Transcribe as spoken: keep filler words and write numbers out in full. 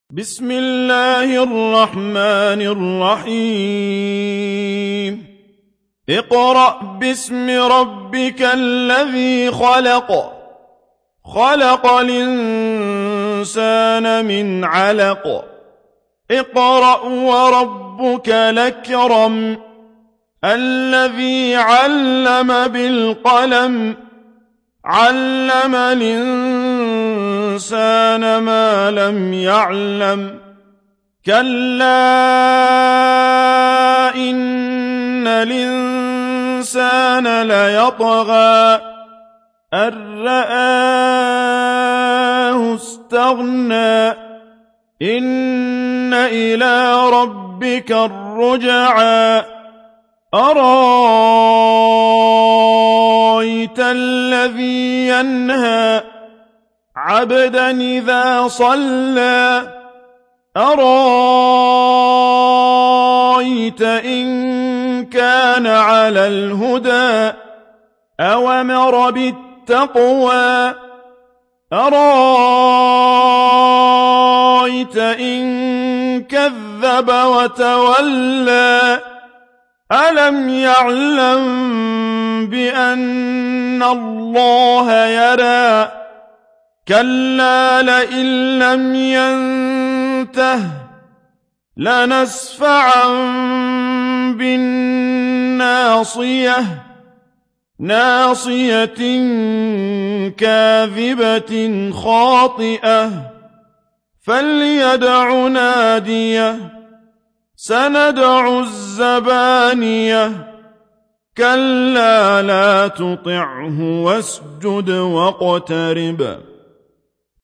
بسم الله الرحمن الرحيم اقرأ باسم ربك الذي خلق خلق الإنسان من علق اقرأ وربك الأكرم الذي علم بالقلم علم الإنسان ما لم يعلم كلا إن الإنسان ليطغى أن رآه استغنى إن إلى ربك الرجعى أرأيت الذي ينهى عبدا إذا صلى أرأيت إن كان على الهدى أوامر بالتقوى أرأيت إن كذب وتولى ألم يعلم بأن الله يرى كلا لئن لم ينته لنسفعا بالناصية ناصية كاذبة خاطئة فليدع ناديه سندع الزبانية كلا لا تطعه واسجد واقترب